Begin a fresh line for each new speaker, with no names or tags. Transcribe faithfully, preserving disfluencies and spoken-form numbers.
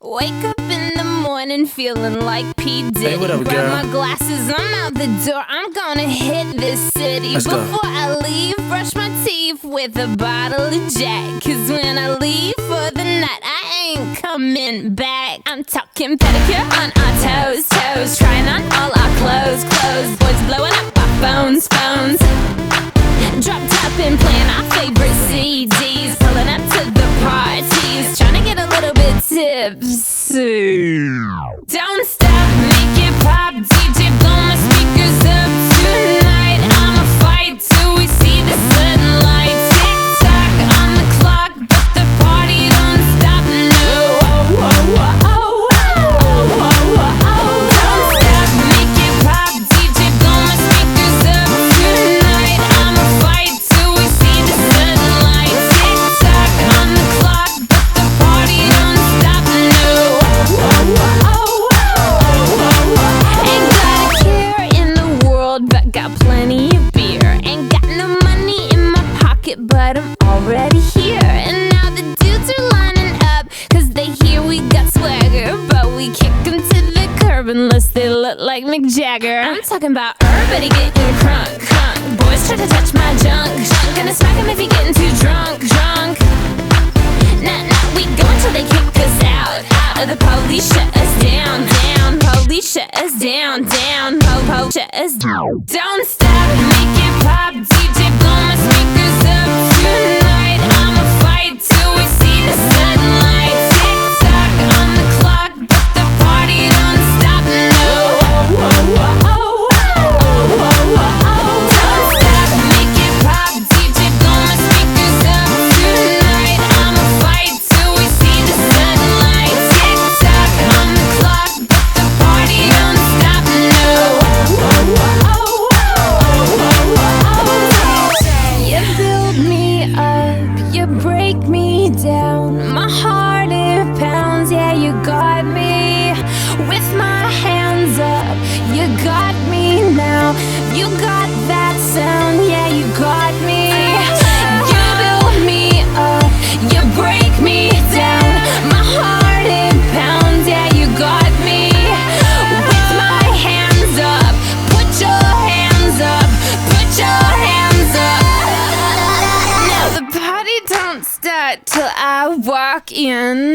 Wake up in the morning feeling like P. Diddy.
Hey, what up,
Grab
girl?
my glasses, I'm out the door. I'm gonna hit this city.
Let's go.
Before I leave, brush my teeth with a bottle of Jack. Cause when I leave for the night, I ain't coming back. I'm talking pedicure on our toes, toes. Trying on all our clothes, clothes. Boys blowing up our phones, phones. Drop top and playing our favorite C Ds. Pulling up to the parties, trying to get a little bit tipsy. Don't stop, make it pop, D J blow my speakers up tonight. I'ma fight till we see the sunlight. Tick tock on the clock, but the party don't stop. No, oh, oh, oh, oh, oh, oh, oh, oh. Don't stop, make it pop, D J blow my speakers up tonight. I'ma fight till we see the sunlight. Tick tock on the clock, but the party don't stop. No, oh, oh, oh, oh, oh, oh. Ain't got a care in the world, but got plenty of beer. Ain't got no money in my pocket, but I'm already here. And now the dudes are lining up, cause they hear we got swagger. But we kick them to the curb unless they look like Mick Jagger. I'm talking about everybody getting crunk, crunk. Boys try to touch my junk, junk. Gonna smack him if he getting too drunk, drunk. Nah, nah, we go until they kick us out, out. Or the police shut us down, down. Police shut us down, down. Po, po, shut us down. Don't stop, make it pop, D J blow my speakers up tonight. I'ma fight till we see the sunlight. Tick tock on the clock, but the party don't stop. No, oh, oh, oh, oh, oh, oh, oh, oh. Don't stop, make it pop, D J blow my speakers up tonight. I'ma fight till we see the sunlight. Tick tock on the clock, but the party don't stop. No, oh, oh, oh, oh, oh, oh, oh. You build me up, you break me down. My heart it pounds, yeah, you got me. With my hands up, you got me now. You got that sound, yeah, you got me. You build me up, you break me down. My heart it pounds, yeah, you got me. With my hands up, put your hands up, put your hands up. Now the party don't start till I walk in.